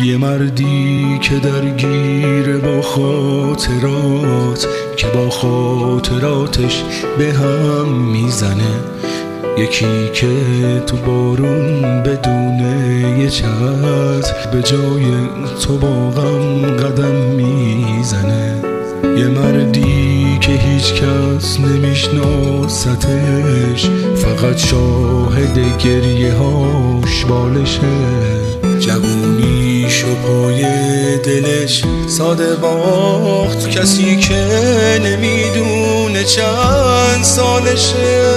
یه مردی که درگیر با خاطرات، که با خاطراتش به هم میزنه. یکی که تو بارون بدون یه چتر به جای تو با غم قدم میزنه. یه مردی که هیچ کس نمیشناستش، فقط شاهد گریه هاش بالشه. جوونیشو پای دلش ساده باخت، کسی که نمیدونه چند سالشه.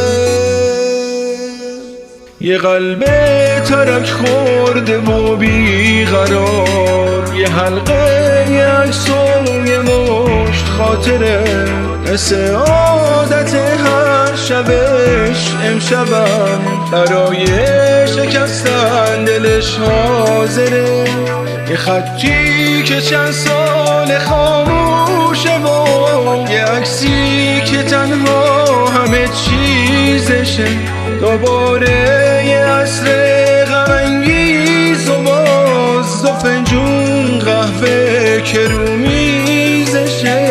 یه قلب ترک خورده و بیقرار، یه حلقه یه عکس و یه مشت خاطره. مثل عادت هر شبش امشبم برای شکستن دلش حاضره. یه خطی که چند سال خاموشه و یه عکسی که تنها همه چیزشه. دوباره یه عصر غم انگیز و باز دو فنجون قهوه که رو میزشه.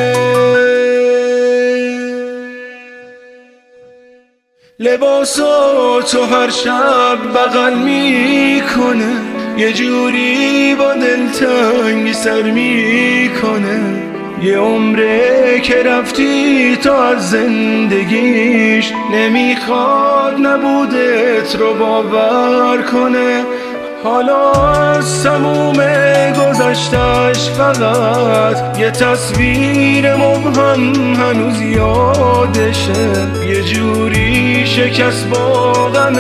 لباساتو هر شب بغل میکنه، یه جوری با دلتنگی سر میکنه. یه عمره که رفتی تو از زندگیش، نمیخواد نبودت رو باور کنه. حالا از تموم گذشتش فقط یه تصویر مبهم هنوز یادشه. یه جوری شکست با غم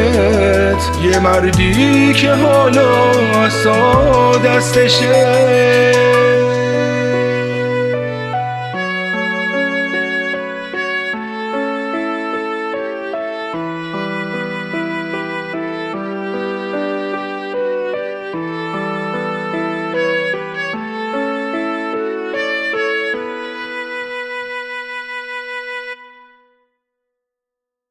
رفتنت، یه مردی که حالا عصا دستشه.